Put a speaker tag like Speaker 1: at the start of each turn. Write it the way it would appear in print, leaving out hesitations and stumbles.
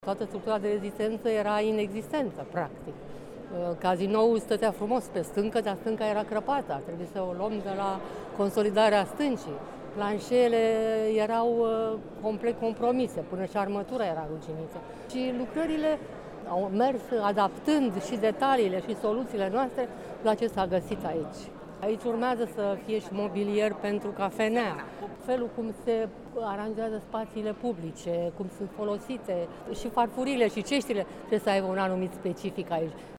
Speaker 1: Toată structura de rezistență era inexistentă, practic. Cazinoul stătea frumos pe stâncă, dar stânca era crăpată, trebuie să o luăm de la consolidarea stâncii. Planșele erau complet compromise, până și armătura era ruginită. Și lucrările au mers adaptând și detaliile și soluțiile noastre la ce s-a găsit aici. Aici urmează să fie și mobilier pentru cafenea, felul cum se aranjează spațiile publice, cum sunt folosite și farfurile și ceștile, trebuie să aibă un anumit specific aici.